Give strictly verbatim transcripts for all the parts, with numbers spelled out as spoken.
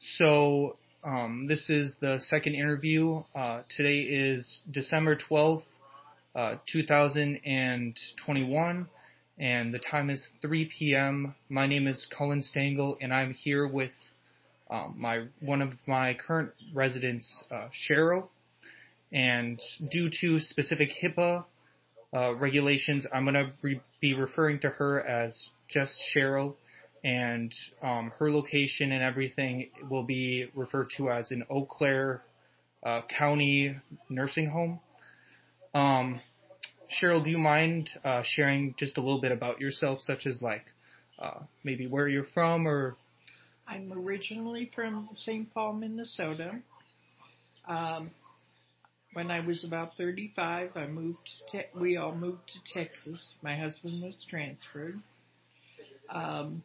So um, this is the second interview. Uh, today is December twelfth, uh, two thousand twenty-one, and the time is three p.m. My name is Cullen Stengel, and I'm here with um, my one of my current residents, uh, Cheryl. And due to specific HIPAA uh, regulations, I'm going to re- be referring to her as just Cheryl, and um, her location and everything will be referred to as an Eau Claire uh, County nursing home. Um, Cheryl, do you mind uh, sharing just a little bit about yourself, such as like uh, maybe where you're from or? I'm originally from Saint Paul, Minnesota. Um, when I was about thirty-five, I moved. To te- we all moved to Texas. My husband was transferred. Um,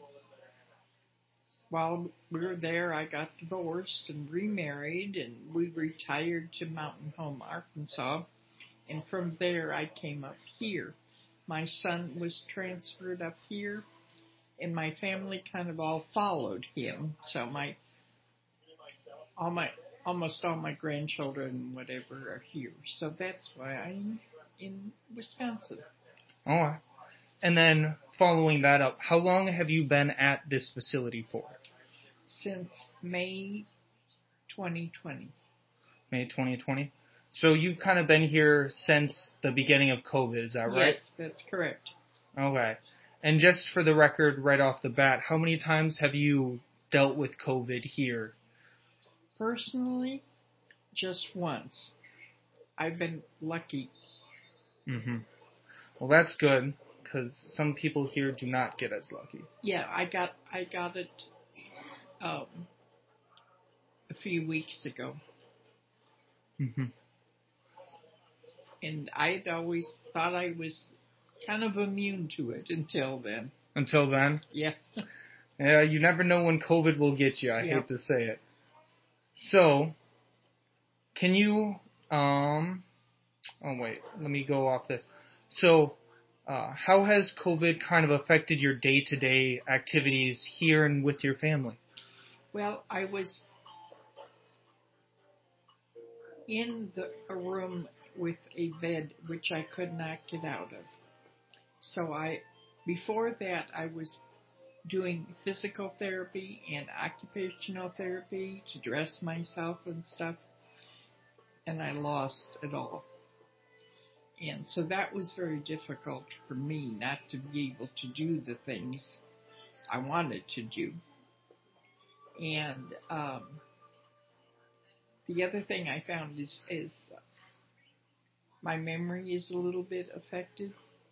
while we were there, I got divorced and remarried, and we retired to Mountain Home, Arkansas. And from there, I came up here. My son was transferred up here, and my family kind of all followed him. So my all my almost all my grandchildren and whatever are here. So that's why I'm in Wisconsin. All right. And then following that up, how long have you been at this facility for? Since May twenty twenty. May twenty twenty. So you've kind of been here since the beginning of COVID, is that right? Yes, that's correct. Okay. And just for the record, right off the bat, how many times have you dealt with COVID here? Personally, just once. I've been lucky. Mm-hmm. Well, that's good, because some people here do not get as lucky. Yeah, I got I got it um, a few weeks ago. Mm-hmm. And I'd always thought I was kind of immune to it until then. Until then? Yeah. Yeah, you never know when COVID will get you. I Yep. hate to say it. So, can you, um, oh wait, let me go off this. So, uh, how has COVID kind of affected your day-to-day activities here and with your family? Well, I was in the, a room with a bed which I could not get out of. So I, before that, I was doing physical therapy and occupational therapy to dress myself and stuff, and I lost it all. And so that was very difficult for me not to be able to do the things I wanted to do. And um, the other thing I found is, is my memory is a little bit affected,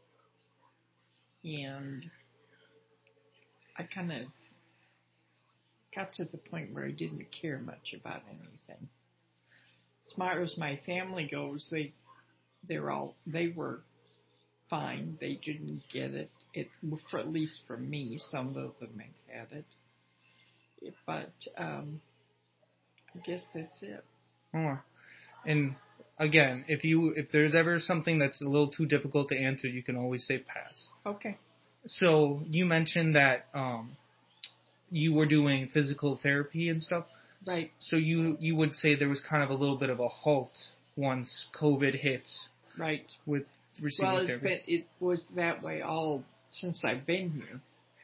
and I kind of got to the point where I didn't care much about anything. As far as my family goes, they they're all they were fine. They didn't get it. It for at least for me, some of them had it, but um, I guess that's it. Oh, and again, if you if there's ever something that's a little too difficult to answer, you can always say pass. Okay. So you mentioned that um, you were doing physical therapy and stuff. Right. So you you would say there was kind of a little bit of a halt once COVID hits. Right. With receiving well, it's therapy. been, it was that way all since I've been here.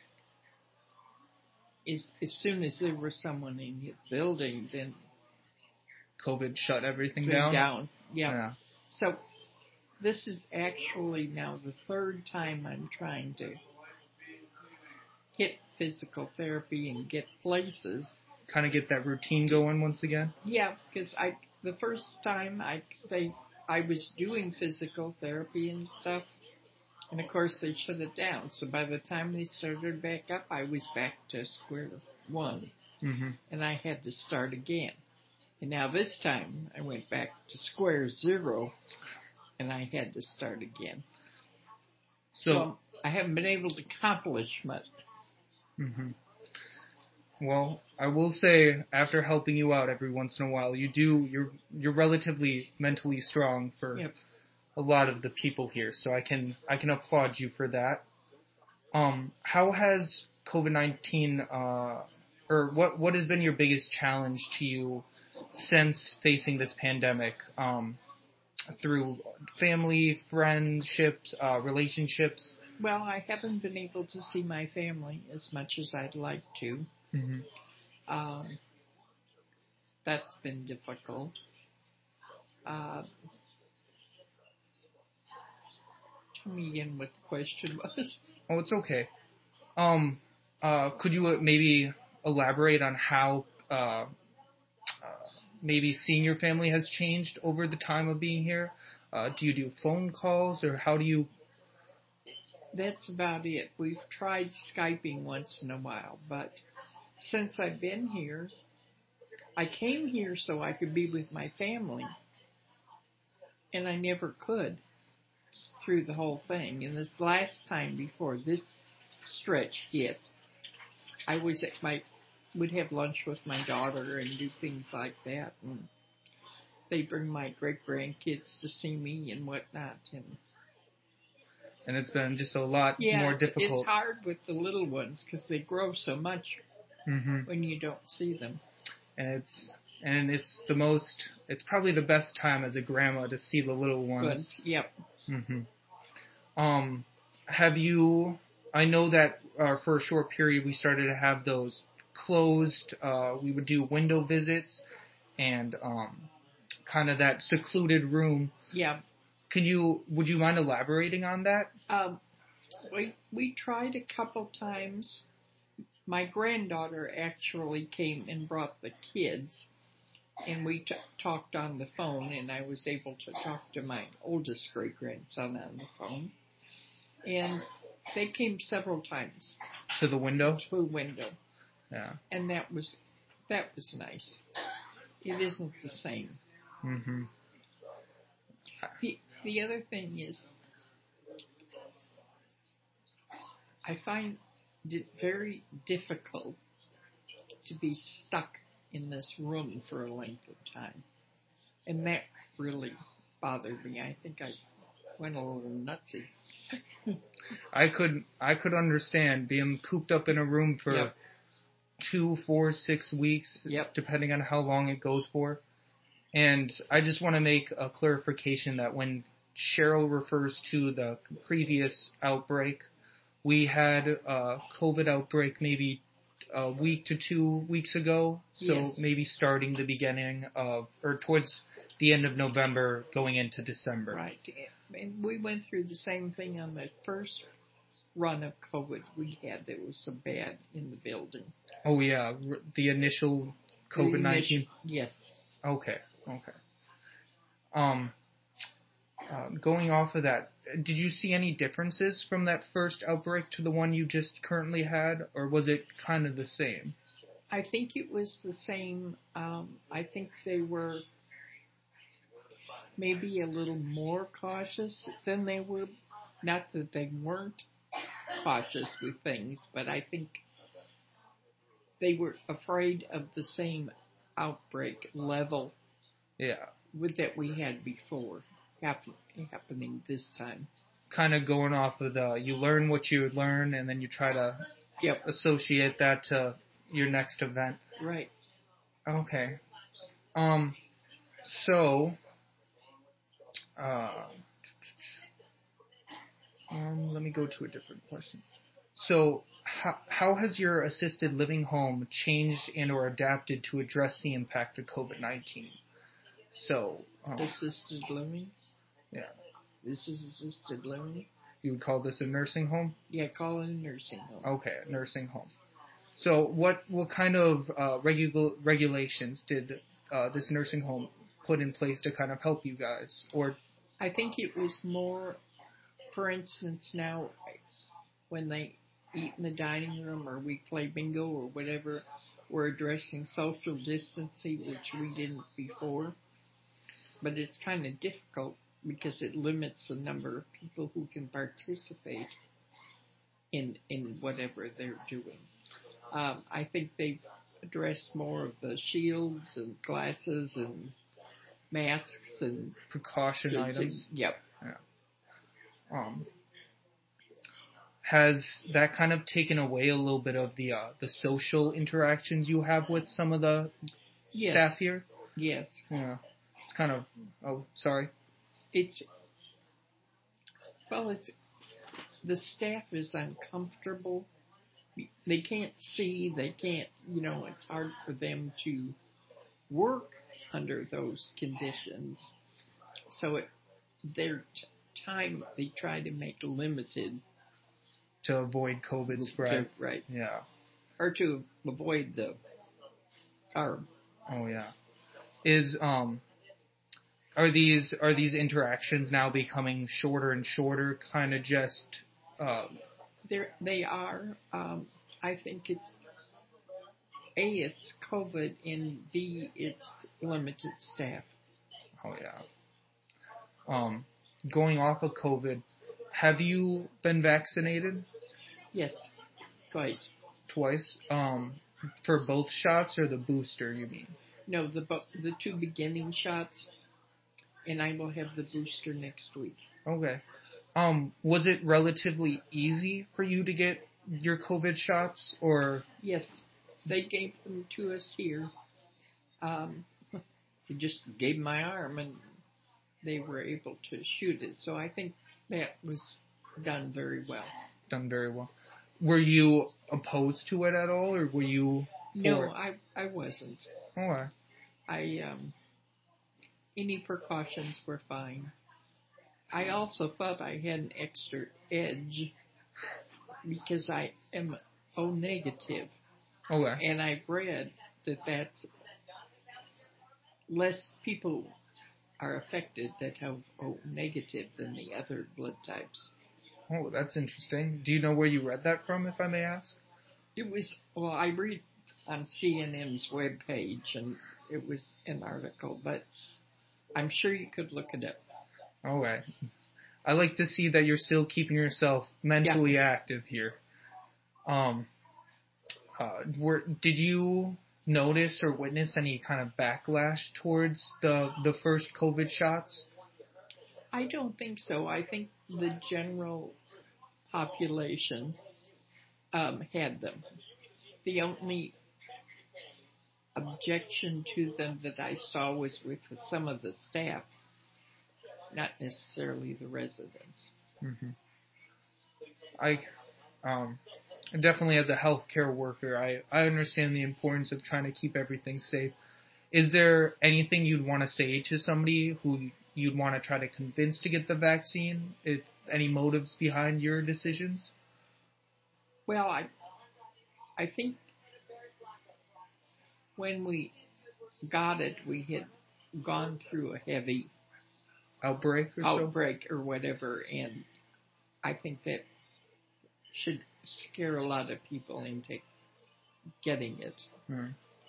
Is as soon as there was someone in the building, then COVID shut everything down. down. Yeah. yeah. So this is actually now the third time I'm trying to hit physical therapy and get places. Kind of get that routine going once again. Yeah, because I the first time I they I was doing physical therapy and stuff, and of course they shut it down. So by the time they started back up, I was back to square one, mm-hmm. and I had to start again. And now this time I went back to square zero, and I had to start again. So, so I haven't been able to accomplish much. Mm-hmm. Well, I will say, after helping you out every once in a while, you do you're you're relatively mentally strong for yep. a lot of the people here. So I can I can applaud you for that. Um, how has COVID nineteen uh, or what what has been your biggest challenge to you since facing this pandemic? Um, through family, friendships, uh, relationships. Well, I haven't been able to see my family as much as I'd like to. Mm-hmm. Um, that's been difficult. Uh, tell me again what the question was. Oh, it's okay. Um, uh, could you uh, maybe elaborate on how uh, uh, maybe seeing your family has changed over the time of being here? Uh, do you do phone calls, or how do you? That's about it. We've tried Skyping once in a while, but since I've been here, I came here so I could be with my family, and I never could through the whole thing. And this last time before this stretch hit, I was at my would have lunch with my daughter and do things like that, and they bring my great grandkids to see me and whatnot. And And it's been just a lot yeah, more it's, difficult. it's hard with the little ones because they grow so much Mm-hmm. when you don't see them. And it's and it's the most. It's probably the best time as a grandma to see the little ones. Good. Yep. Mm-hmm. Um, have you? I know that uh, for a short period we started to have those closed. Uh, we would do window visits and um, kind of that secluded room. Yeah. Can you? Would you mind elaborating on that? Um, we we tried a couple times. My granddaughter actually came and brought the kids, and we t- talked on the phone, and I was able to talk to my oldest great grandson on the phone. And they came several times To the window. to the window, Yeah. and that was that was nice. It isn't the same. Mm-hmm. The the other thing is, I find it very difficult to be stuck in this room for a length of time, and that really bothered me. I think I went a little nutsy. I could I could understand being cooped up in a room for Yep. two, four, six weeks, Yep. depending on how long it goes for. And I just want to make a clarification that when Cheryl refers to the previous outbreak, we had a COVID outbreak maybe a week to two weeks ago. So Yes. maybe starting the beginning of, or towards the end of November going into December. Right. And we went through the same thing on the first run of COVID we had that was so bad in the building. Oh yeah, r- the initial COVID nineteen. Yes. Okay, okay. Um, uh, going off of that, did you see any differences from that first outbreak to the one you just currently had, or was it kind of the same? I think it was the same. Um, I think they were maybe a little more cautious than they were. Not that they weren't cautious with things, but I think they were afraid of the same outbreak level Yeah, with that we had before happen, happening this time. kind of going off of the, you learn what you learn, and then you try to Yep. associate that to your next event. Right. Okay. Um, so, uh, um, let me go to a different question. So, how, how has your assisted living home changed and or adapted to address the impact of COVID nineteen? So, um, Assisted living? yeah. This is assisted living? You would call this a nursing home? Yeah, call it a nursing home. Okay, a nursing home. So, what what kind of uh, regu- regulations did uh, this nursing home put in place to kind of help you guys? Or I think it was more, for instance, now when they eat in the dining room or we play bingo or whatever, we're addressing social distancing, which we didn't before. But it's kind of difficult because it limits the number of people who can participate in in whatever they're doing. Um, I think they've addressed more of the shields and glasses and masks and precaution items? Yep. Yeah. Um, has that kind of taken away a little bit of the uh, the social interactions you have with some of the Yes. staff here? Yes. Yeah. It's kind of, oh, sorry. It's, well, it's, the staff is uncomfortable. They can't see, they can't, you know, it's hard for them to work under those conditions. So it, their t- time they try to make limited. To avoid COVID spread. To, right. Yeah. Or to avoid the harm. Oh, yeah. Is, um, are these, are these interactions now becoming shorter and shorter, kind of just, um, They're, they are, um, I think it's, A, it's COVID, and B, it's limited staff. oh, yeah. Um, going off of COVID, have you been vaccinated? Yes, twice. Twice? Um, for both shots or the booster, you mean? No, the bo- the two beginning shots, and I will have the booster next week. Okay. Um, was it relatively easy for you to get your COVID shots, or? Yes, they gave them to us here. Um, they just gave my arm, and they were able to shoot it. So I think that was done very well. Done very well. Were you opposed to it at all, or were you? No, it? I I wasn't. Okay. I um, any precautions were fine. I also thought I had an extra edge because I am O negative. Okay. And I've read that that's less people are affected that have O negative than the other blood types. Oh, that's interesting. Do you know where you read that from, if I may ask? It was, well, I read on C N N's webpage, and it was an article, but I'm sure you could look it up. Okay. I like to see that you're still keeping yourself mentally Yeah. active here. Um, uh, were, did you notice or witness any kind of backlash towards the the first COVID shots? I don't think so. I think the general population um, had them. The only objection to them that I saw was with some of the staff, not necessarily the residents. Mm-hmm. I, um, definitely as a healthcare worker, I, I understand the importance of trying to keep everything safe. Is there anything you'd want to say to somebody who you'd want to try to convince to get the vaccine? If any motives behind your decisions? Well, I, I think when we got it, we had gone through a heavy Outbreak or outbreak so? or whatever, and I think that should scare a lot of people into getting it. Hmm.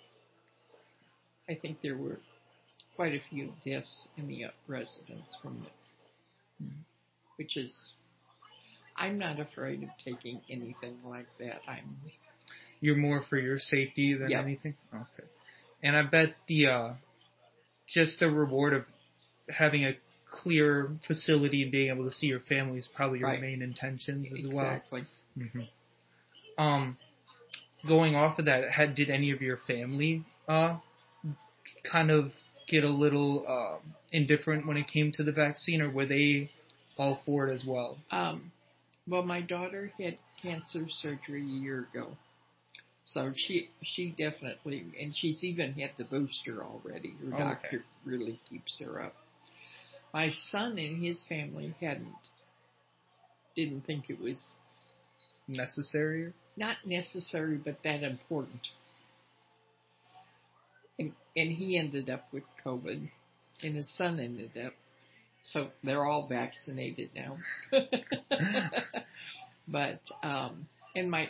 I think there were quite a few deaths in the residents from it, hmm. which is, I'm not afraid of taking anything like that. I'm. You're more for your safety than yep. anything? Okay. And I bet the, uh, just the reward of having a clear facility and being able to see your family is probably your right. main intentions as exactly. well. Exactly. Mm-hmm. Um, going off of that, had, did any of your family, uh, kind of get a little, uh, indifferent when it came to the vaccine, or were they all for it as well? Um, well, my daughter had cancer surgery a year ago. So she she definitely, and she's even had the booster already. Her okay. doctor really keeps her up. My son and his family hadn't, didn't think it was necessary. Not necessary, but that important. And and he ended up with COVID, and his son ended up. So they're all vaccinated now. But um, and my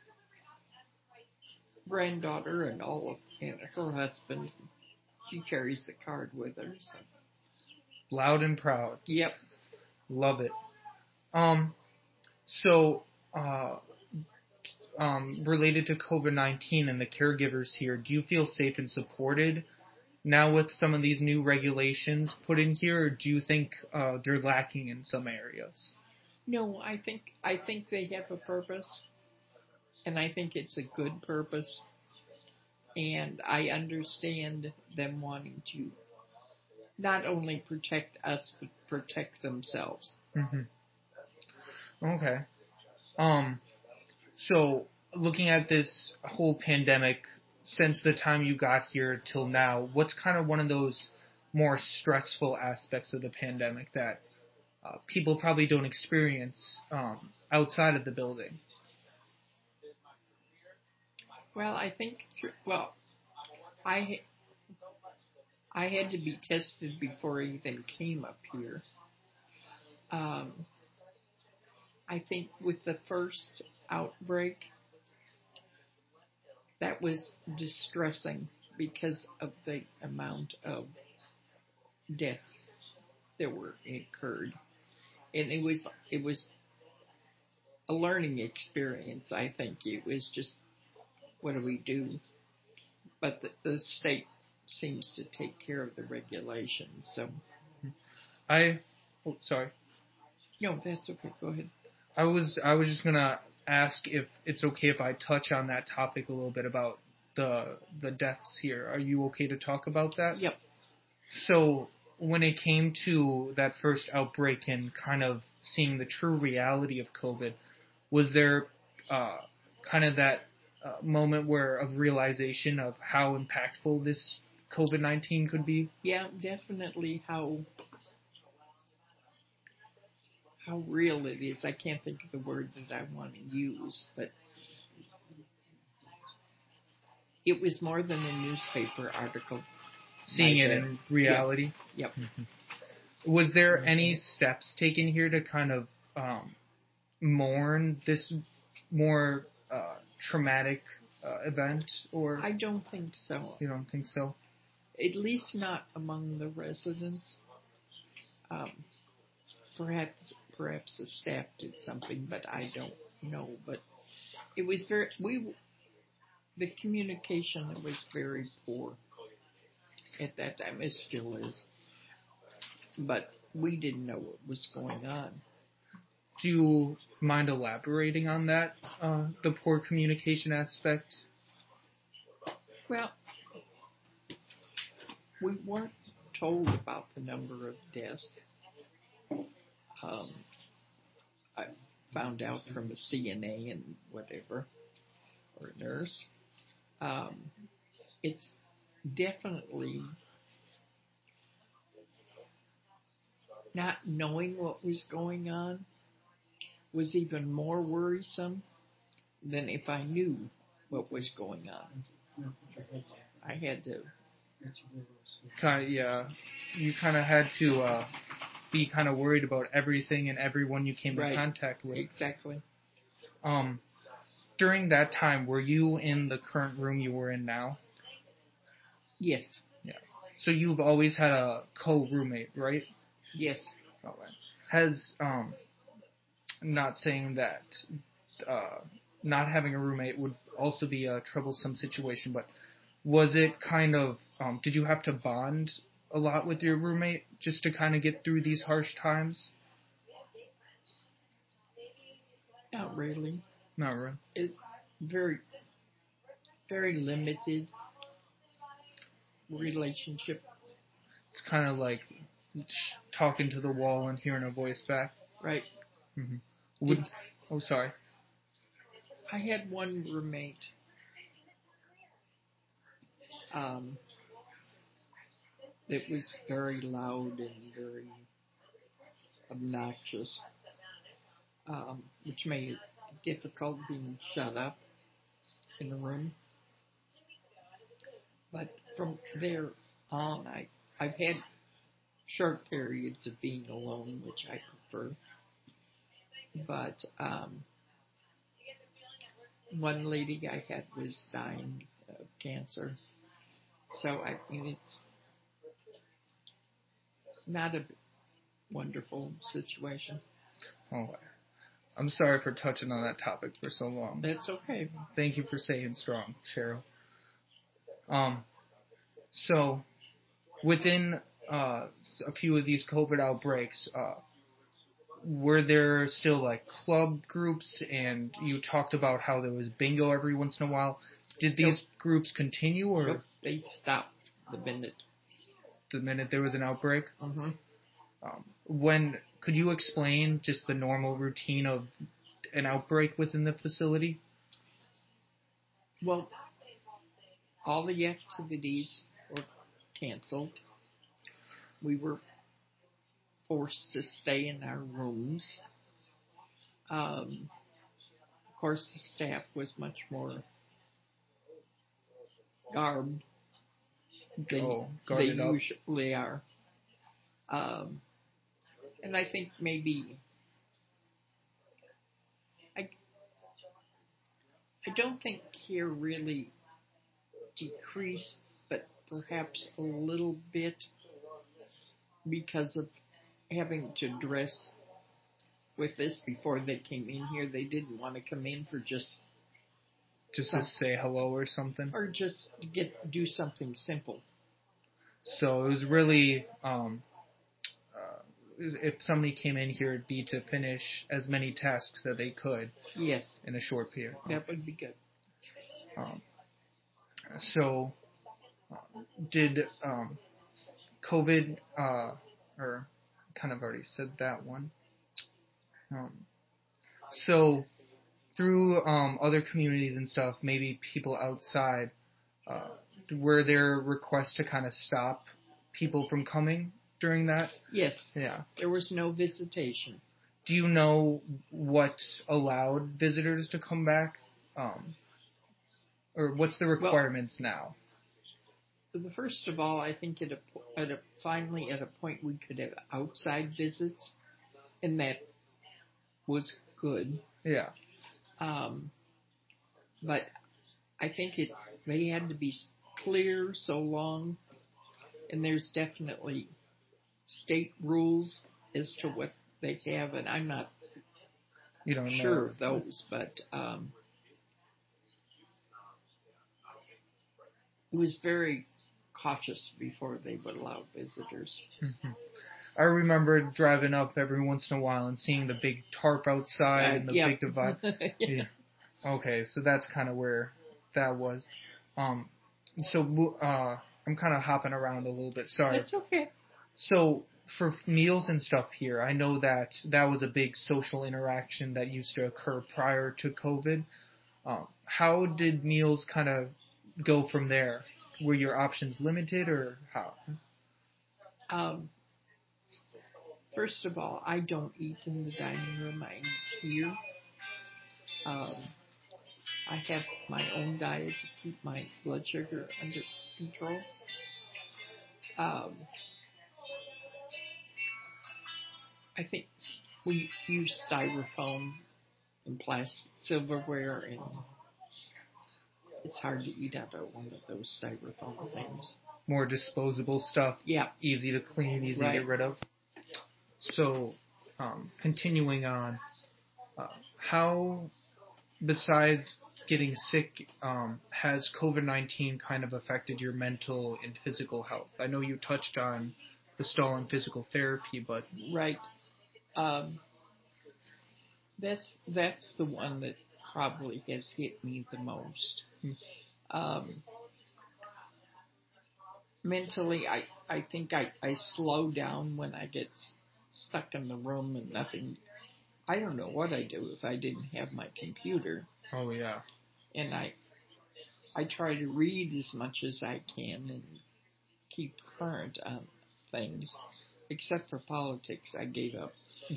granddaughter and all of and her husband, she carries the card with her. So. Loud and proud. Yep. Love it. Um, so, uh, um, related to COVID nineteen and the caregivers here, do you feel safe and supported now with some of these new regulations put in here, or do you think uh, they're lacking in some areas? No, I think I think they have a purpose, and I think it's a good purpose, and I understand them wanting to not only protect us but protect themselves. Hmm. Okay. Um. So, looking at this whole pandemic, since the time you got here till now, what's kind of one of those more stressful aspects of the pandemic that uh, people probably don't experience um, outside of the building? Well, I think well, I I had to be tested before I even came up here. Um, I think with the first outbreak, that was distressing because of the amount of deaths that were incurred, and it was it was a learning experience. I think it was just, what do we do? But the, the state seems to take care of the regulations. So I, oh, sorry. no, that's okay. Go ahead. I was I was just gonna ask if it's okay if I touch on that topic a little bit about the the deaths here. Are you okay to talk about that? Yep. So when it came to that first outbreak and kind of seeing the true reality of COVID, was there uh, kind of that uh, moment where of realization of how impactful this COVID nineteen could be? Yeah, definitely how how real it is. I can't think of the word that I want to use, but it was more than a newspaper article. Seeing it in reality. Yep. yep. Mm-hmm. Was there any steps taken here to kind of um, mourn this more uh, traumatic uh, event, or I don't think so. You don't think so? At least not among the residents. Um, perhaps perhaps the staff did something, but I don't know. But it was very we the communication was very poor at that time. It still is, but we didn't know what was going on. Do you mind elaborating on that, uh, the poor communication aspect? Well, we weren't told about the number of deaths. Um, I found out from a C N A and whatever, or a nurse. Um, it's definitely not knowing what was going on was even more worrisome than if I knew what was going on. I had to. Kind of, yeah. You kind of had to uh, be kind of worried about everything and everyone you came right. in contact with. Exactly. Um, during that time, were you in the current room you were in now? Yes. Yeah. So you've always had a co-roommate, right? Yes. All right. Has um, not saying that uh, not having a roommate would also be a troublesome situation, but was it kind of, um, did you have to bond a lot with your roommate just to kind of get through these harsh times? Not really. Not really. It's very, very limited relationship. It's kind of like talking to the wall and hearing a voice back. Right. Mm-hmm. Would, oh, sorry. I had one roommate. Um, it was very loud and very obnoxious, um, which made it difficult being shut up in a room. But from there on, I, I've had short periods of being alone, which I prefer. But um, one lady I had was dying of cancer. So, I mean, it's not a wonderful situation. Oh, I'm sorry for touching on that topic for so long. That's okay. Thank you for staying strong, Cheryl. Um, so within uh, a few of these COVID outbreaks, uh, were there still like club groups? And you talked about how there was bingo every once in a while. Did these nope. groups continue, or nope. They stopped the minute the minute there was an outbreak? Mm-hmm. Um, when could you explain just the normal routine of an outbreak within the facility? Well, all the activities were canceled. We were forced to stay in our rooms. Um, of course, the staff was much more garbed than oh, they usually are. Um, and I think maybe I, I don't think here really decreased, but perhaps a little bit because of having to dress with this before they came in here. They didn't want to come in for just just some, to say hello or something, or just to get do something simple. So it was really, um, uh, if somebody came in here, it'd be to finish as many tasks that they could. Yes. In a short period. That would be good. Um, so, uh, did um, COVID, uh, or kind of already said that one. Um, so, through um, other communities and stuff, maybe people outside, uh, were there requests to kind of stop people from coming during that? Yes. Yeah. There was no visitation. Do you know what allowed visitors to come back? Um, or what's the requirements well, now? The first of all, I think at a, at a, finally at a point we could have outside visits, and that was good. Yeah. Um, but I think it's they had to be clear so long, and there's definitely state rules as to what they have, and I'm not you don't sure know. of those, but um, it was very cautious before they would allow visitors. Mm-hmm. I remember driving up every once in a while and seeing the big tarp outside uh, and the yep. big divide. yeah. yeah. Okay, so that's kind of where that was. Um, so uh, I'm kind of hopping around a little bit. Sorry. That's okay. So for meals and stuff here, I know that that was a big social interaction that used to occur prior to COVID. Um, how did meals kind of go from there? Were your options limited, or how? Um, first of all, I don't eat in the dining room. I eat here. Um, I have my own diet to keep my blood sugar under control. Um, I think we use styrofoam and plastic silverware, and it's hard to eat out of one of those styrofoam things. More disposable stuff. Yeah. Easy to clean, easy right. to get rid of. So, um, continuing on, uh, how, besides getting sick, um, has COVID nineteen kind of affected your mental and physical health? I know you touched on the stall in physical therapy, but... Right. Um, that's that's the one that probably has hit me the most. Um, mentally, I, I think I, I slow down when I get stuck in the room and nothing. I don't know what I'd do if I didn't have my computer. Oh, yeah. And I I try to read as much as I can and keep current on things. Except for politics, I gave up.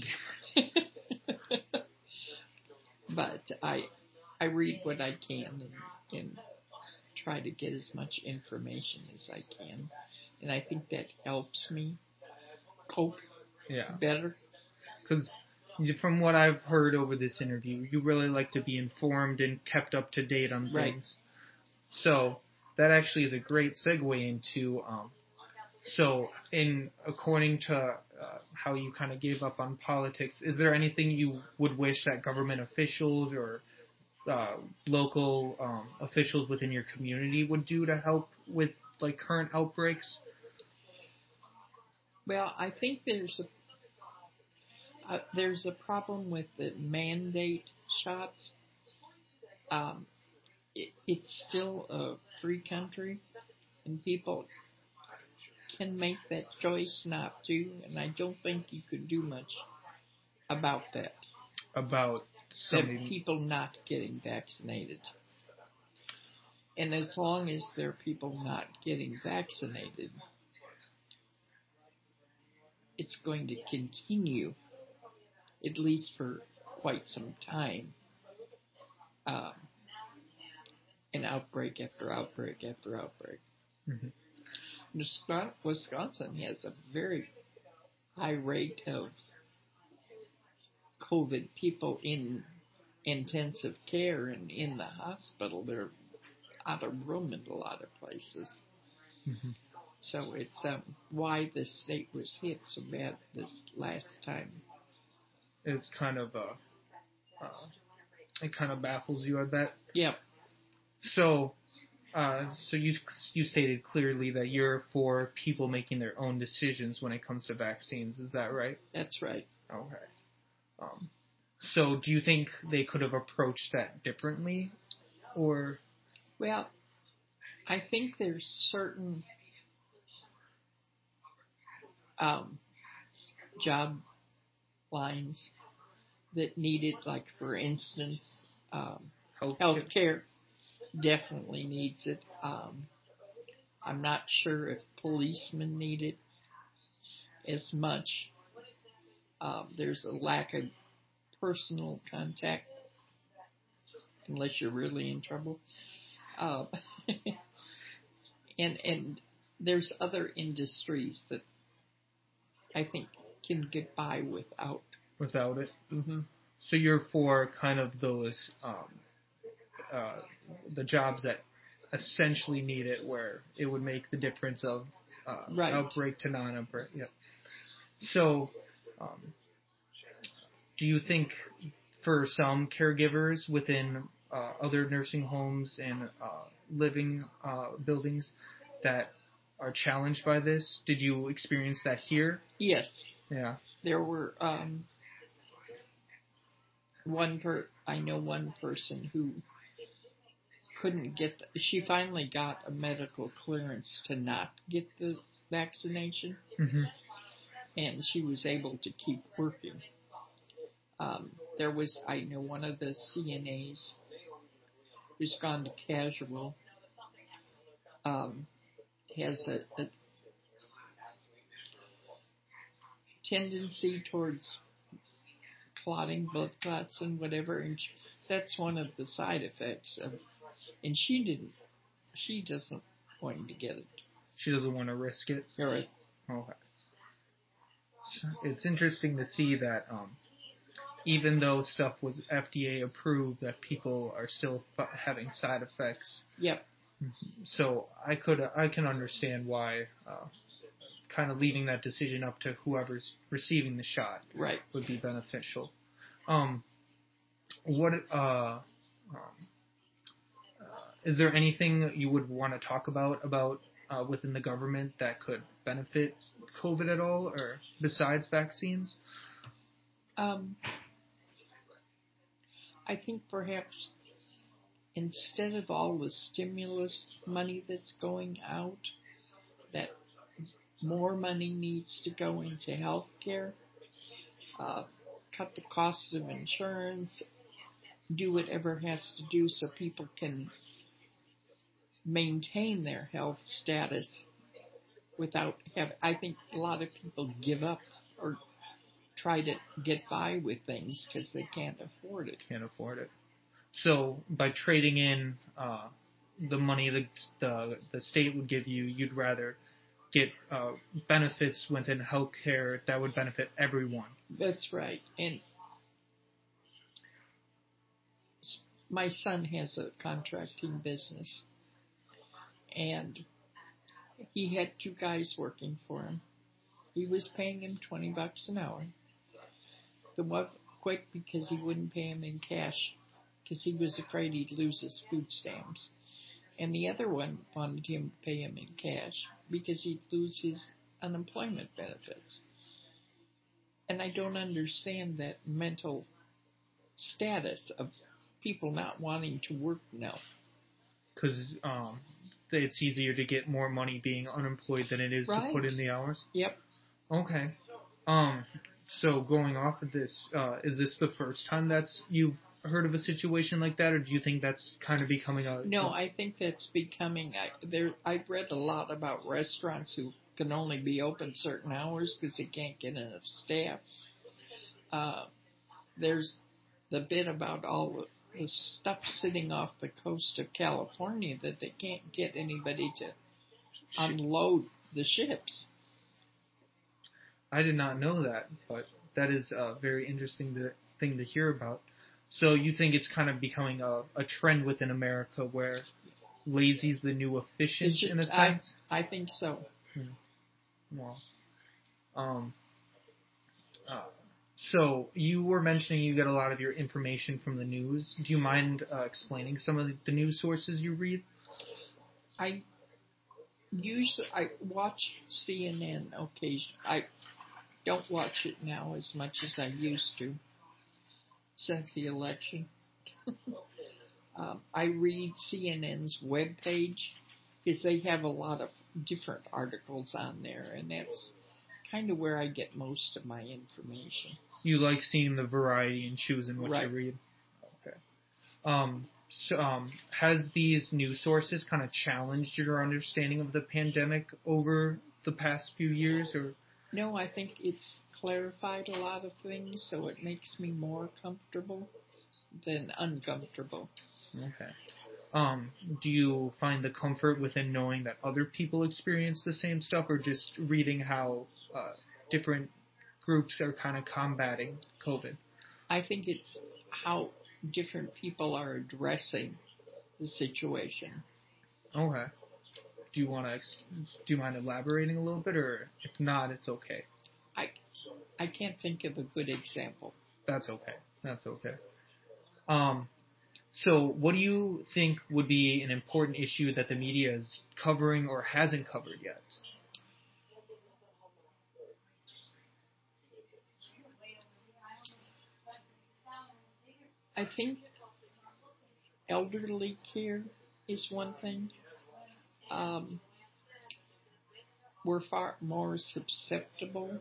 But I I read what I can and, and try to get as much information as I can. And I think that helps me cope yeah. better. Because from what I've heard over this interview, you really like to be informed and kept up to date on things. Right. So that actually is a great segue into, um, so in according to uh, how you kind of gave up on politics, is there anything you would wish that government officials or uh, local um, officials within your community would do to help with like current outbreaks? Well, I think there's a Uh, there's a problem with the mandate shots. Um, it, it's still a free country, and people can make that choice not to, and I don't think you could do much about that. About That something. people not getting vaccinated. And as long as there are people not getting vaccinated, it's going to continue, at least for quite some time, um, an outbreak after outbreak after outbreak. Mm-hmm. Wisconsin has a very high rate of COVID people in intensive care and in the hospital. They're out of room in a lot of places. Mm-hmm. So it's um, why the state was hit so bad this last time. It's kind of uh, uh, it kind of baffles you, I bet. Yep. So, uh, so you you stated clearly that you're for people making their own decisions when it comes to vaccines. Is that right? That's right. Okay. Um, so, do you think they could have approached that differently, or? Well, I think there's certain um, job lines that need it, like for instance, um, Health healthcare definitely needs it. Um, I'm not sure if policemen need it as much. Um, there's a lack of personal contact unless you're really in trouble. Uh, and and there's other industries that I think can get by without without it. Mm-hmm. So you're for kind of those um, uh, the jobs that essentially need it, where it would make the difference of uh, right. outbreak to non-outbreak. Yeah. So, um, do you think for some caregivers within uh, other nursing homes and uh, living uh, buildings that are challenged by this? Did you experience that here? Yes. Yeah. There were um, one per. I know one person who couldn't get. The, she finally got a medical clearance to not get the vaccination, Mm-hmm. and she was able to keep working. Um, there was, I know, one of the C N As who's gone to casual. Um, has a, a tendency towards clotting, blood clots, and whatever, and she, that's one of the side effects of. And she didn't. She doesn't want to get it. She doesn't want to risk it. All right. Okay. So it's interesting to see that um, even though stuff was F D A approved, that people are still f- having side effects. Yep. So I could I can understand why uh, kind of leaving that decision up to whoever's receiving the shot right. would be beneficial. Um, what uh, um, uh, is there anything you would want to talk about about uh, within the government that could benefit COVID at all, or besides vaccines? Um, I think perhaps instead of all the stimulus money that's going out, that more money needs to go into health care, uh, cut the cost of insurance, do whatever has to do so people can maintain their health status without have. I think a lot of people give up or try to get by with things because they can't afford it. Can't afford it. So by trading in uh, the money the, the the state would give you, you'd rather get uh, benefits within healthcare that would benefit everyone. That's right. And my son has a contracting business, and he had two guys working for him. He was paying him twenty bucks an hour. The one quit because he wouldn't pay him in cash because he was afraid he'd lose his food stamps. And the other one wanted him to pay him in cash because he'd lose his unemployment benefits. And I don't understand that mental status of people not wanting to work now. Because um, it's easier to get more money being unemployed than it is Right. to put in the hours? Yep. Okay. Um, so going off of this, uh, is this the first time that's you've heard of a situation like that, or do you think that's kind of becoming a... No, I think that's becoming... I, there, I've read a lot about restaurants who can only be open certain hours because they can't get enough staff. Uh, there's the bit about all the, the stuff sitting off the coast of California that they can't get anybody to unload the ships. I did not know that, but that is a very interesting to, thing to hear about. So you think it's kind of becoming a, a trend within America where lazy's the new efficient Should, in a sense? I, I think so. Hmm. Well, um, uh, so you were mentioning you get a lot of your information from the news. Do you mind uh, explaining some of the news sources you read? I usually I watch C N N occasionally. I don't watch it now as much as I used to since the election. um, I read C N N's webpage because they have a lot of different articles on there, and that's kind of where I get most of my information. You like seeing the variety and choosing what Right. you read? Okay. Um, so, um, has these news sources kind of challenged your understanding of the pandemic over the past few years, or? No, I think it's clarified a lot of things, so it makes me more comfortable than uncomfortable. Okay. Um, do you find the comfort within knowing that other people experience the same stuff, or just reading how uh, different groups are kind of combating COVID? I think it's how different people are addressing the situation. Okay. Do you want to? Do you mind elaborating a little bit, or if not, it's okay. I I can't think of a good example. That's okay. That's okay. Um. So, what do you think would be an important issue that the media is covering or hasn't covered yet? I think elderly care is one thing. Um, we're far more susceptible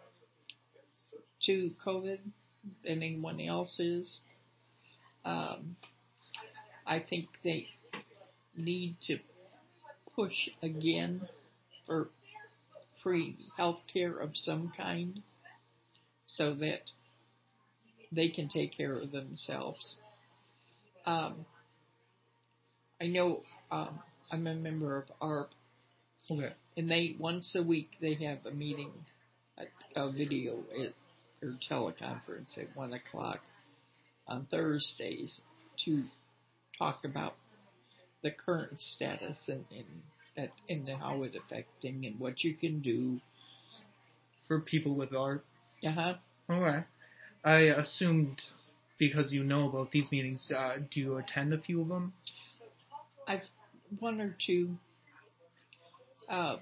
to COVID than anyone else is. Um, I think they need to push again for free health care of some kind so that they can take care of themselves. Um, I know um, I'm a member of A R P, Okay. and they once a week they have a meeting, a, a video at, or teleconference at one o'clock on Thursdays to talk about the current status and and, and how it's affecting and what you can do. For people with art? Uh-huh. Okay. I assumed because you know about these meetings, uh, do you attend a few of them? I've one or two. Um,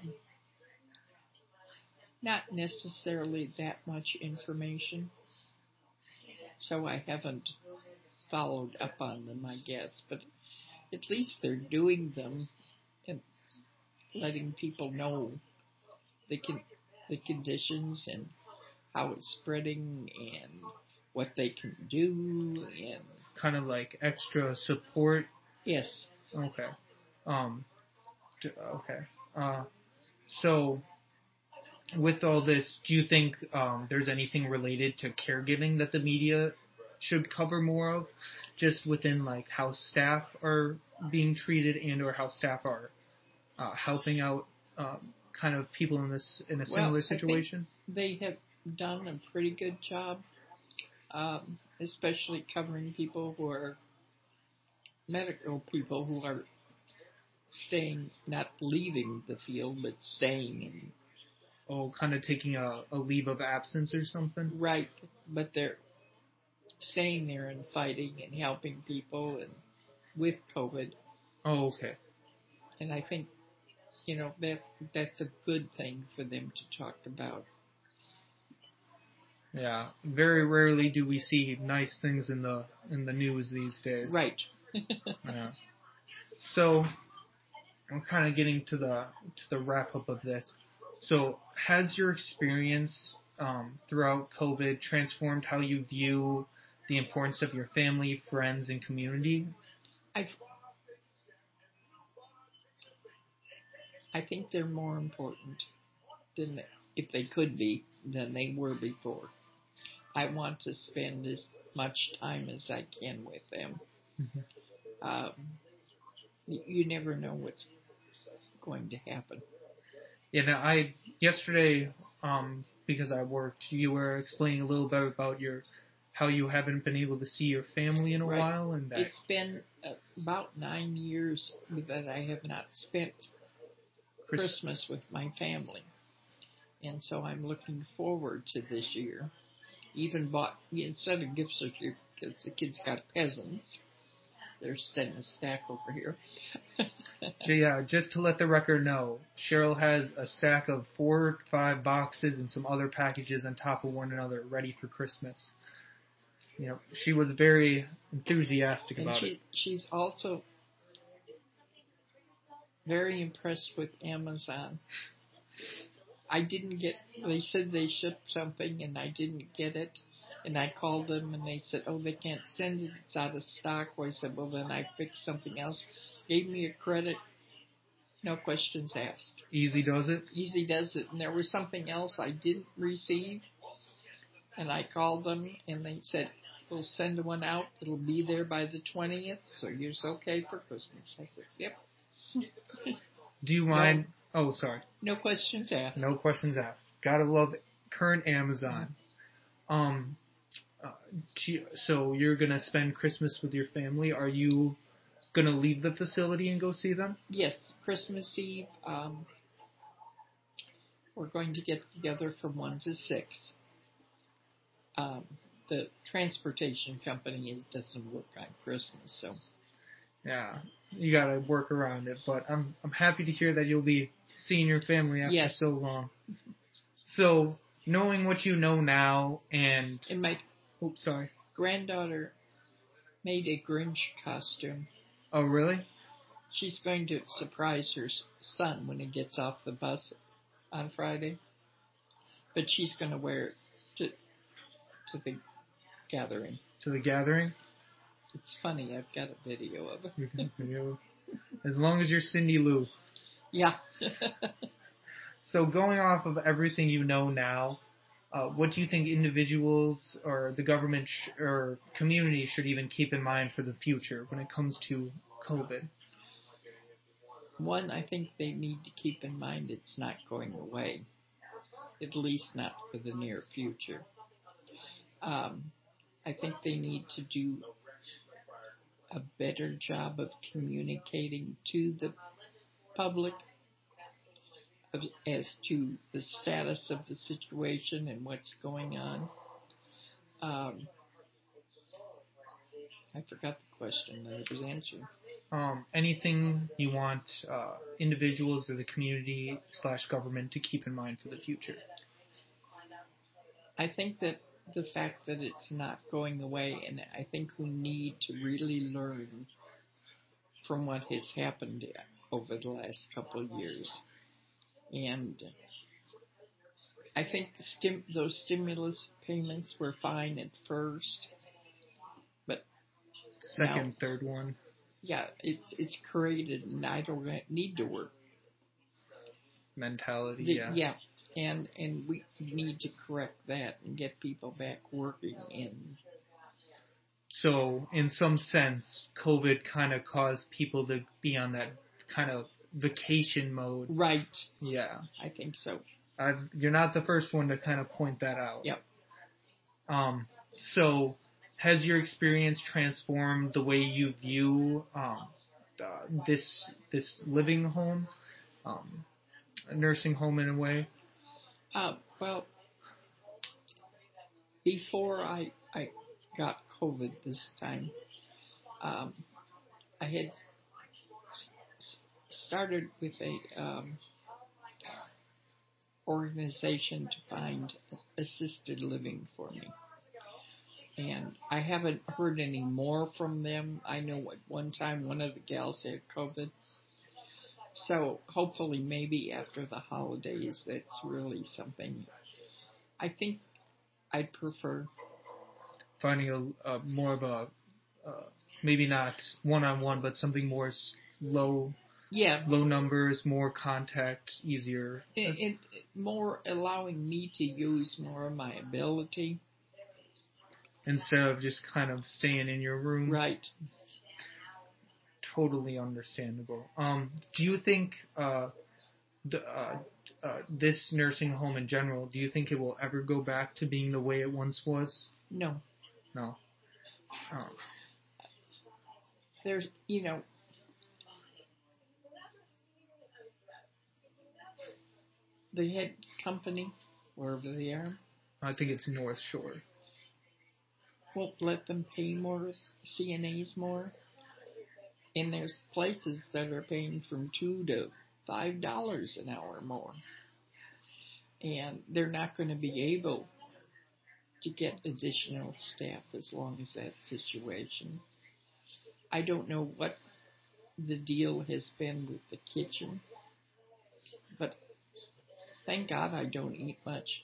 not necessarily that much information, so I haven't followed up on them, I guess. But at least they're doing them and letting people know the con- the conditions and how it's spreading and what they can do and Kind of like extra support? yes. Okay. Um, d- okay. Uh, so, with all this, do you think um, there's anything related to caregiving that the media should cover more of? Just within like how staff are being treated and or how staff are uh, helping out um, kind of people in this in a similar Well, situation? I think they have done a pretty good job, um, especially covering people who are medical people who are staying, not leaving the field, but staying in. Oh, kind of taking a, a leave of absence or something? Right, but they're staying there and fighting and helping people and with COVID. Oh, okay. And I think, you know, that that's a good thing for them to talk about. Yeah, very rarely do we see nice things in the in the news these days. Right. Yeah. So I'm kind of getting to the to the wrap up of this. So has your experience um, throughout COVID transformed how you view the importance of your family, friends, and community? I I think they're more important than if they could be than they were before. I want to spend as much time as I can with them. Mm-hmm. Um, you never know what's going to happen. Yeah, now I yesterday, um, because I worked, you were explaining a little bit about your how you haven't been able to see your family in a Right. while, and that It's been uh, about nine years that I have not spent Chris- Christmas with my family, and so I'm looking forward to this year. Even bought instead of gifts for your kids, the kids got presents. They're sitting a stack over here. yeah, just to let the record know, Cheryl has a stack of four or five boxes and some other packages on top of one another ready for Christmas. You know, she was very enthusiastic And about she it. she's also very impressed with Amazon. I didn't get, they said they shipped something and I didn't get it. And I called them and they said, oh, they can't send it. It's out of stock. Well, I said, well, then I fixed something else. Gave me a credit. No questions asked. Easy does it? Easy does it. And there was something else I didn't receive. And I called them and they said, we'll send one out. It'll be there by the twentieth. So you're okay for Christmas. I said, yep. Do you mind? No, oh, sorry. No questions asked. No questions asked. Gotta love current Amazon. Um, uh, so you're gonna spend Christmas with your family. Are you gonna leave the facility and go see them? Yes, Christmas Eve. Um, we're going to get together from one to six. Um, the transportation company is doesn't work on Christmas, so Yeah, you gotta work around it. But I'm I'm happy to hear that you'll be seeing your family after yes. so long. So knowing what you know now, and And my oops, sorry. granddaughter made a Grinch costume. Oh, really? She's going to surprise her son when he gets off the bus on Friday. But she's going to wear it to, to the gathering. To the gathering? It's funny. I've got a video of it. As long as you're Cindy Lou. Yeah. So going off of everything you know now, uh, what do you think individuals or the government sh- or community should even keep in mind for the future when it comes to COVID? One, I think they need to keep in mind it's not going away, at least not for the near future. Um, I think they need to do a better job of communicating to the public of, as to the status of the situation and what's going on. Um, I forgot the question that I was answering. Um, anything you want uh, individuals or the community slash government to keep in mind for the future? I think that the fact that it's not going away, and I think we need to really learn from what has happened over the last couple of years. And I think the stim- those stimulus payments were fine at first, but Second, now, third one. yeah, it's it's created an I don't need to work Mentality, the, yeah. yeah, and and we need to correct that and get people back working. And so, in some sense, COVID kind of caused people to be on that kind of vacation mode. Right. Yeah. I think so. I've, you're not the first one to kind of point that out. Yep. Um, so, has your experience transformed the way you view um, uh, this this living home, um, a nursing home in a way? Uh, well, before I I got COVID this time, um, I had s- s- started with a um, organization to find assisted living for me. And I haven't heard any more from them. I know at one time one of the gals had COVID. So hopefully maybe after the holidays, that's really something. I think I'd prefer. Finding a, a more of a, uh, maybe not one-on-one, but something more s- low, Yeah. low numbers, more contact, easier. It, it more allowing me to use more of my ability. Instead of just kind of staying in your room. Right. Totally understandable. Um, do you think uh, the, uh, uh, this nursing home in general, do you think it will ever go back to being the way it once was? No. No. Um, There's, you know, the head company, wherever they are, I think it's North Shore. won't let them pay more C N As more. And there's places that are paying from two to five dollars an hour more. And they're not going to be able to get additional staff as long as that situation. I don't know what the deal has been with the kitchen, but thank God I don't eat much.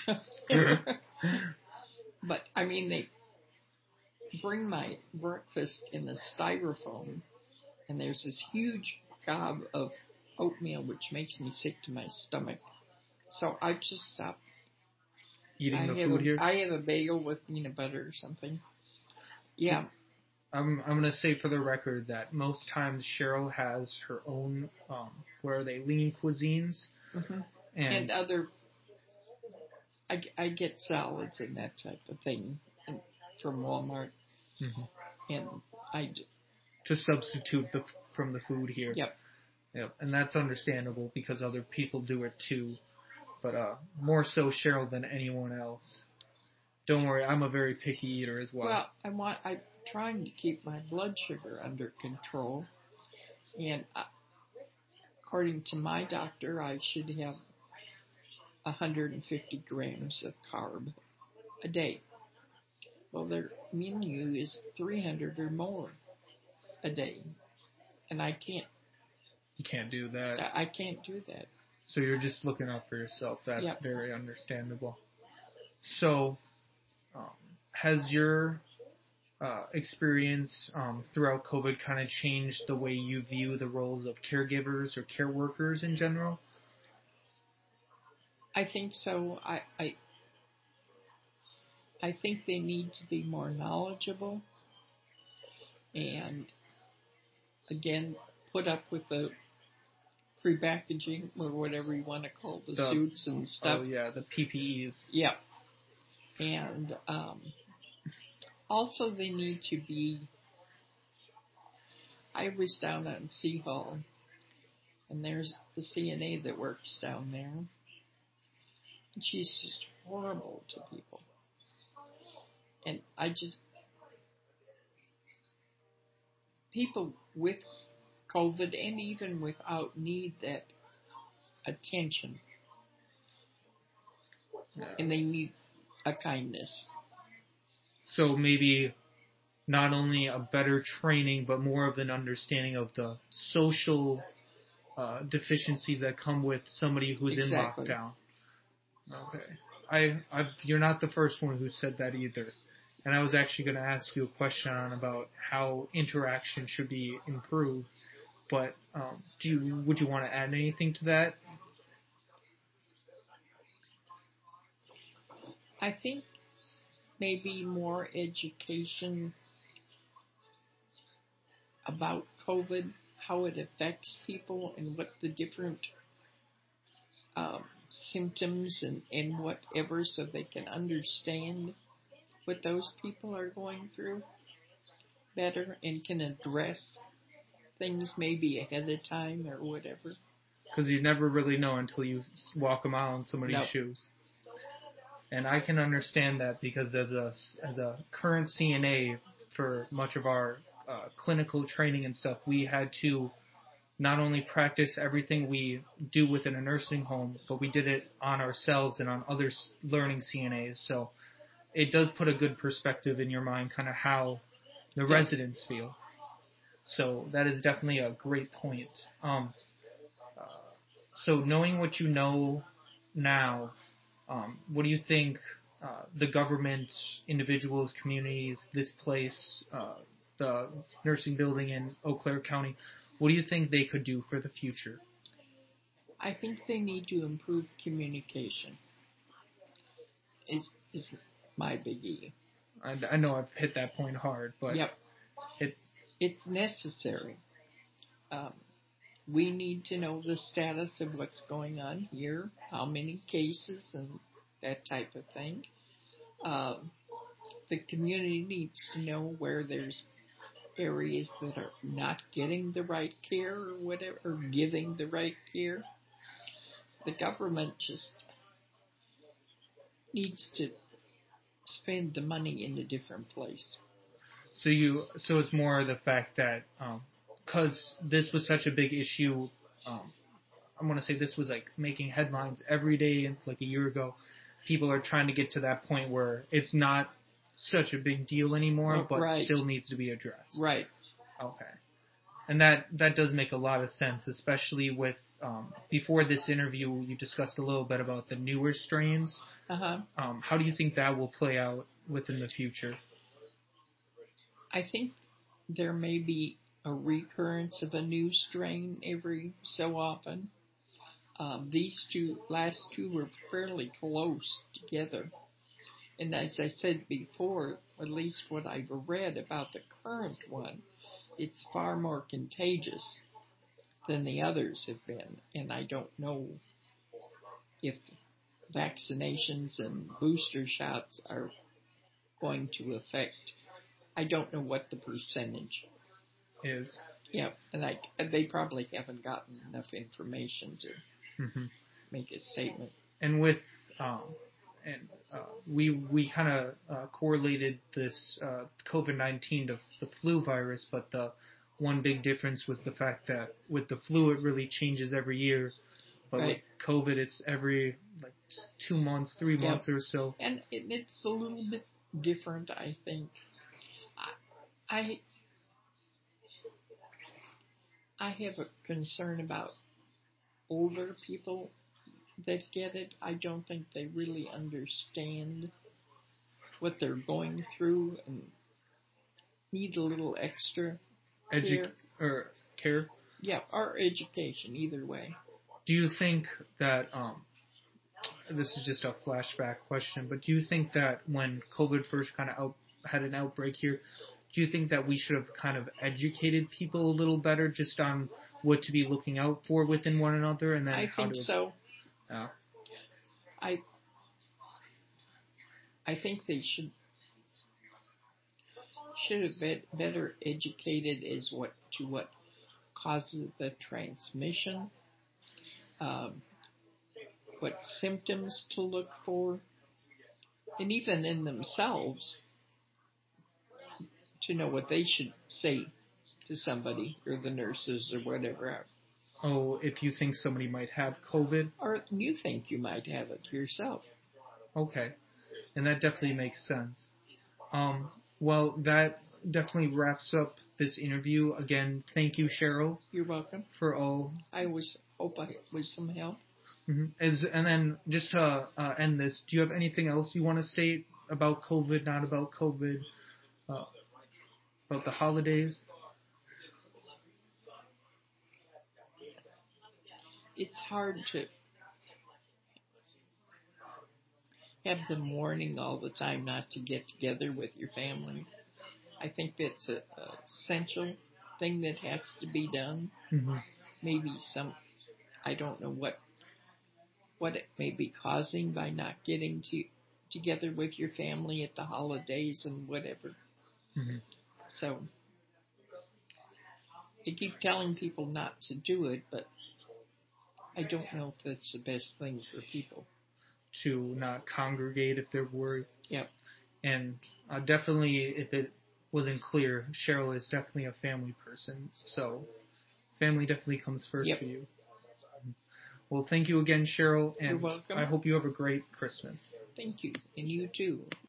But I mean, they bring my breakfast in a styrofoam, and there's this huge gob of oatmeal which makes me sick to my stomach. So I just stopped Eating I the have food a, here? I have a bagel with peanut butter or something. Yeah. I'm I'm gonna say for the record that most times Cheryl has her own um, where are they lean cuisines Mm-hmm. and, And other, I, I get salads and that type of thing from Walmart. mm-hmm. And I, to substitute the from the food here. yep. Yep, and that's understandable because other people do it too, but uh, more so Cheryl than anyone else. Don't worry, I'm a very picky eater as well. Well, I want, I'm trying to keep my blood sugar under control, and uh, according to my doctor, I should have one hundred fifty grams of carb a day. Well, their menu is three hundred or more a day, and I can't. You can't do that. I can't do that. So you're just looking out for yourself. That's Yep. very understandable. So, um, has your uh, experience um, throughout COVID kind of changed the way you view the roles of caregivers or care workers in general? I think so. I, I I think they need to be more knowledgeable, and again, put up with the pre-packaging or whatever you want to call the, The- suits and stuff. Oh yeah, the P P Es. Yeah. And um, also they need to be, I was down on Sea Hall, and there's the C N A that works down there. And she's just horrible to people. And I just, people with COVID and even without need that attention. Yeah. And they need a kindness. So maybe not only a better training, but more of an understanding of the social uh, deficiencies that come with somebody who's Exactly. in lockdown. Okay. I, I've, you're not the first one who said that either. And I was actually going to ask you a question on about how interaction should be improved. But um, do you, would you want to add anything to that? I think maybe more education about COVID, how it affects people, and what the different um, symptoms and, and whatever, so they can understand what those people are going through better and can address things maybe ahead of time or whatever. Because you never really know until you walk a mile in somebody's No. shoes. And I can understand that because as a, as a current C N A for much of our uh, clinical training and stuff, we had to not only practice everything we do within a nursing home, but we did it on ourselves and on other learning C N As. So it does put a good perspective in your mind, kind of how the Yes. residents feel. So that is definitely a great point. Um, uh, so knowing what you know now, um, what do you think uh, the government, individuals, communities, this place, uh, the nursing building in Eau Claire County, what do you think they could do for the future? I think they need to improve communication. Is is my biggie. I, I know I've hit that point hard, but Yep, it it's necessary. Um, we need to know the status of what's going on here, how many cases, and that type of thing. Um, the community needs to know where there's areas that are not getting the right care or whatever, or giving the right care. The government just needs to spend the money in a different place. So you, so it's more the fact that because um, this was such a big issue, um, I want to say this was like making headlines every day, like a year ago. People are trying to get to that point where it's not such a big deal anymore, Oh, but right. still needs to be addressed. Right. Okay, and that that does make a lot of sense, especially with um, before this interview, you discussed a little bit about the newer strains. Uh-huh. Um, how do you think that will play out within the future? I think there may be a recurrence of a new strain every so often. Um, these two, last two were fairly close together. And as I said before, at least what I've read about the current one, it's far more contagious than the others have been. And I don't know if vaccinations and booster shots are going to affect. I don't know what the percentage is. Yeah, and I, they probably haven't gotten enough information to mm-hmm. make a statement. And with um, and uh, we we kind of uh, correlated this uh, COVID nineteen to the flu virus, but the one big difference was the fact that with the flu it really changes every year, but right. with COVID it's every like two months, three yep. months or so. And it, it's a little bit different, I think. I, I I have a concern about older people that get it. I don't think they really understand what they're going through and need a little extra Edu- care. Or care? Yeah, or education, either way. Do you think that, um, this is just a flashback question, but do you think that when COVID first kind of out, had an outbreak here, do you think that we should have kind of educated people a little better just on what to be looking out for within one another, and then I how think to? so. Uh, I I think they should should have been better educated as what to what causes the transmission, um, what symptoms to look for, and even in themselves to know what they should say to somebody or the nurses or whatever. oh, if you think somebody might have COVID? Or you think you might have it yourself. Okay. And that definitely makes sense. Um, well, that definitely wraps up this interview. Again, thank you, Cheryl. You're welcome. For all. I was hope I was some help. Mm-hmm. As, and then just to uh, end this, do you have anything else you want to state about COVID, not about COVID, uh, about the holidays? It's hard to have the mourning all the time, not to get together with your family. I think that's a, a essential thing that has to be done. Mm-hmm. Maybe some, I don't know what what it may be causing by not getting to together with your family at the holidays and whatever. Mm-hmm. So I keep telling people not to do it, but I don't know if that's the best thing for people. To not congregate if they're worried. Yep. And uh, definitely, if it wasn't clear, Cheryl is definitely a family person. So family definitely comes first Yep. for you. Well, thank you again, Cheryl, and You're welcome. I hope you have a great Christmas. Thank you. And you too.